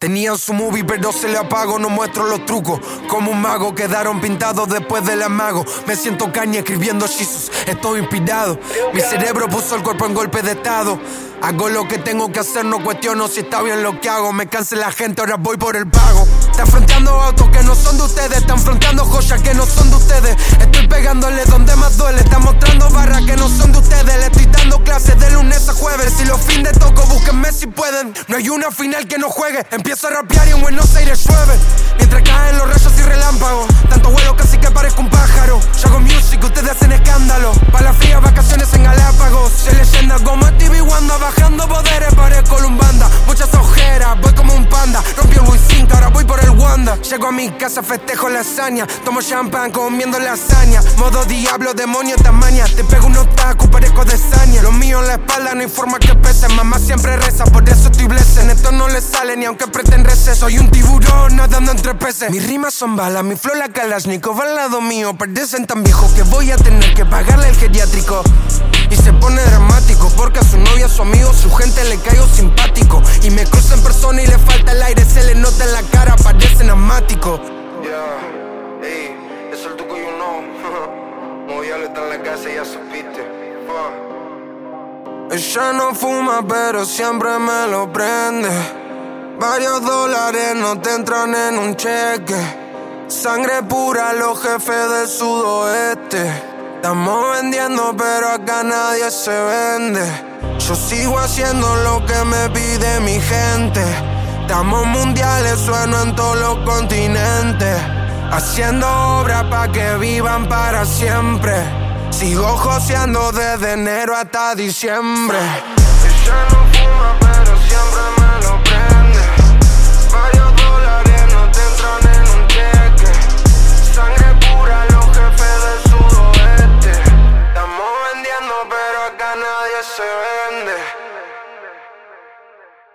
Tenía su movie pero se le apagó, no muestro los trucos. Como un mago quedaron pintados después del amago. Me siento caña escribiendo Jesus, estoy inspirado. Mi cerebro puso el cuerpo en golpe de estado. Hago lo que tengo que hacer, no cuestiono si está bien lo que hago. Me cansé la gente, ahora voy por el pago. Están fronteando autos que no son de ustedes, están fronteando joyas que no son de ustedes. Estoy pegándole donde más duele, están mostrando barras que no son de ustedes. Le estoy dando clases de lunes a jueves. Si los fines toco, búsquenme si pueden. No hay una final que no juegue. Empiezo a rapear y en Buenos Aires llueve. Mientras caen los rayos y relámpagos, tanto vuelo casi que parezco un pájaro. Yo hago music, ustedes hacen escándalo. Pa' las frías vacaciones en Galápagos. Soy leyenda como Stevie Wonder, bajando poderes, parezco Lumbanda. Muchas ojeras, voy como un panda. Rompí el Wisin, ahora voy por el Wanda. Llego a mi casa, festejo la hazaña. Tomo champán comiendo lasaña. Modo diablo, demonio, tamaña. Te pego un otaku, parezco de saña. Lo mío en la espalda, no hay forma que pese. Mamá siempre reza, por eso estoy blessed. Esto no le sale ni aunque preten reces. Soy un tiburón nadando entre peces. Mis rimas son balas, mi flow la Kalashnikov. Al lado mío parecen tan viejos que voy a tener que pagarle el geriátrico. Y se pone dramático porque a su novia, a su amigo, su gente le caigo simpático. Y me cruza en persona y le falta el aire, se le nota en la cara, parecen asmáticos. Yeah, ey, eso es el tuco, you know. Movial está en la casa, ya supiste. Ella no fuma pero siempre me lo prende. Varios dólares no te entran en un cheque. Sangre pura, los jefes del sudoeste. Estamos vendiendo pero acá nadie se vende. Yo sigo haciendo lo que me pide mi gente. Estamos mundiales, sueno en todos los continentes. Haciendo obras pa' que vivan para siempre. Sigo joseando desde enero hasta diciembre. Ella no fuma pero siempre me